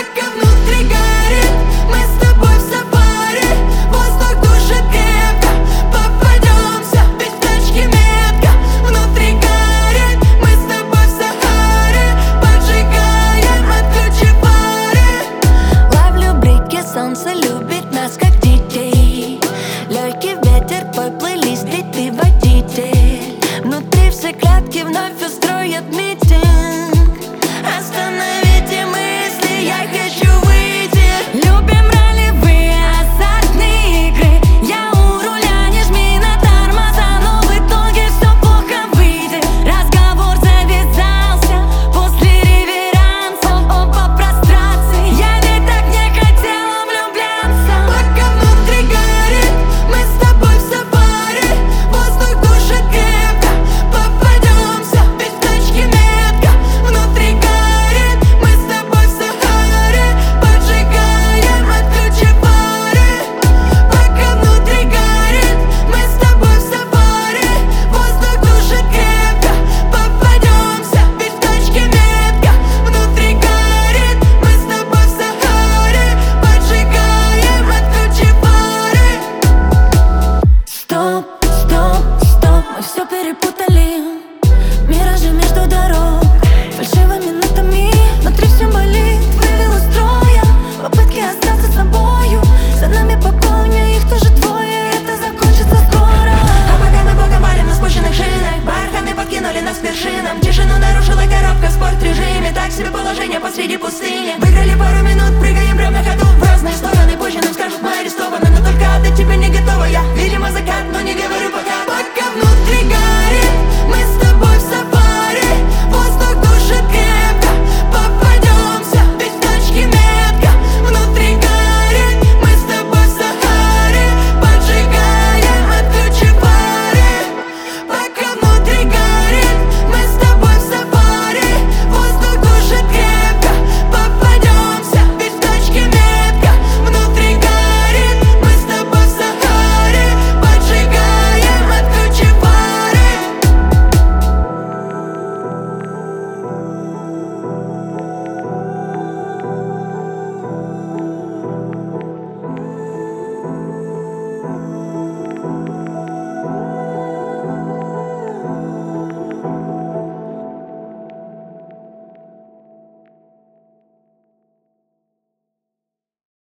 Пока внутри горит, мы с тобой в сафари. Воздух душит крепко, попадемся, ведь в тачке метка. Внутри горит, мы с тобой в Сахаре. Поджигаем от ключи фары. Ловлю блики, солнце любит нас как детей. Легкий ветер, твой плейлист, и ты водитель. Внутри все клетки вновь устроят митинг. Остановите мысли, я хочу выйти. Любим ролевые азартные игры. Я у руля, не жми на тормоза, но в итоге все плохо выйдет. Разговор завязался после реверанса. Оба прострации, я ведь так не хотела влюбляться. Пока внутри горит, мы с тобой в сафари. Воздух душит крепко, попадемся, ведь в тачке метка. Внутри горит, мы с тобой в Сахаре. Поджигаем от ключи фары. Пока внутри горит, мы с тобой в сафари. Воздух душит крепко, попадемся, ведь в тачке метка. Внутри горит, мы с тобой в Сахаре. Поджигаем от ключи фары. Стоп, стоп, стоп, мы все перепутали. Миражи между дорог, фальшивыми нотами. Внутри все болит, вывел из строя попытки остаться с тобою. За нами погоня, их тоже двое, это закончится скоро. А пока мы богом на спущенных шинах, барханы подкинули нас к вершинам. Тишину нарушила коробка в спорт-режиме. Так себе положение посреди пустыни. Выиграли пару минут.